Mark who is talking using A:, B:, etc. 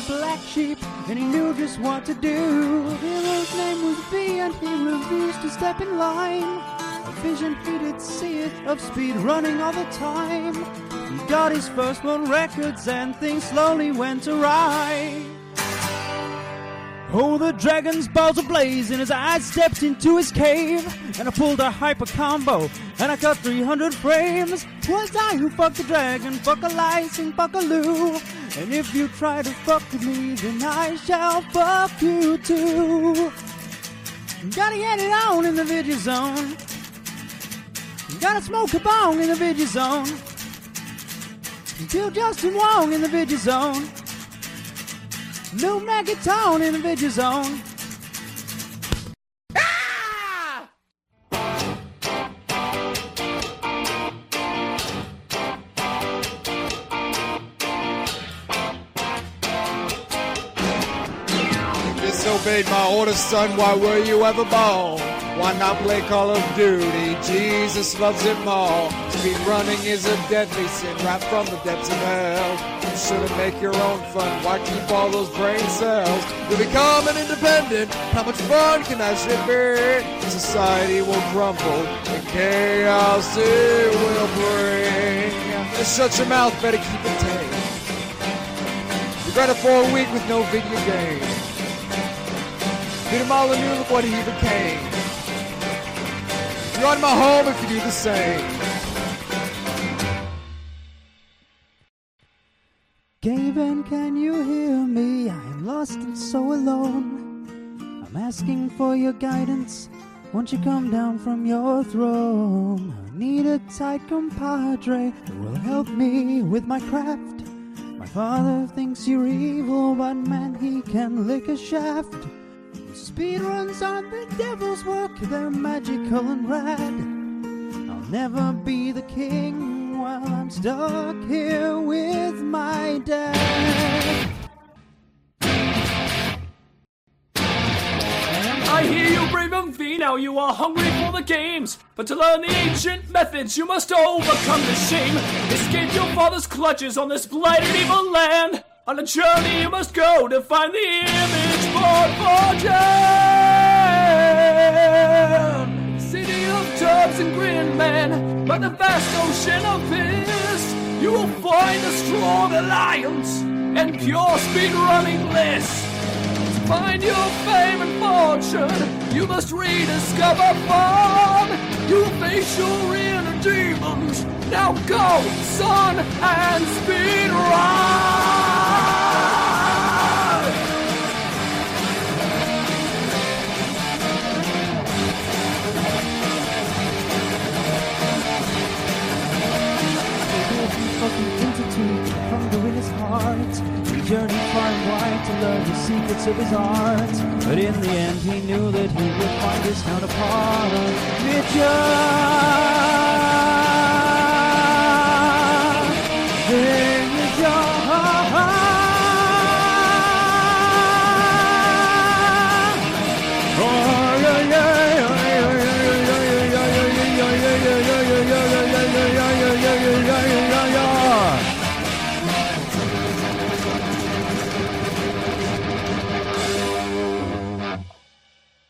A: the black sheep, and he knew just what to do. The hero's name was V, and he refused to step in line. A vision he did see it of speed running all the time. He got his first world records, and things slowly went awry. Oh, the dragon's balls ablaze, and as I stepped into his cave, and I pulled a hyper combo, and I got 300 frames. Was I who fucked the dragon? Fuck a lice and fuck a loo. And if you try to fuck with me, then I shall fuck you too. Gotta get it on in the video zone. Gotta smoke a bong in the video zone. Kill Justin Wong in the video zone. New Megatone in the video zone. Ah!
B: Disobeyed my orders, son, why were you ever born? Why not play Call of Duty? Jesus loves it more. Speed running is a deadly sin right from the depths of hell. You shouldn't make your own fun. Why keep all those brain cells? You'll become an independent. How much fun can that shit be? Society will crumble and chaos it will bring. Just shut your mouth, better keep it tame. You've got it for a week with no video game. Peter Molyneux, look what he became. Run my home if you do the same.
A: Gaben, can you hear me? I am lost and so alone. I'm asking for your guidance. Won't you come down from your throne? I need a tight compadre who will help me with my craft. My father thinks you're evil, but man, he can lick a shaft. Speedruns are the devil's work, they're magical and rad. I'll never be the king while I'm stuck here with my dad.
C: I hear you, brave MV, now you are hungry for the games. But to learn the ancient methods, you must overcome the shame. Escape your father's clutches on this blighted evil land. On a journey you must go to find the image board for Jan. City of tubs and grin, man, by the vast ocean of piss, you will find a strong alliance and pure speed running bliss. To find your fame and fortune, you must rediscover fun. You'll face your inner demons. Now go, son, and speed run!
A: Fucking entity, hunger in his heart. He journeyed far and wide to learn the secrets of his art. But in the end he knew that he would find his counterpart. Mitchell!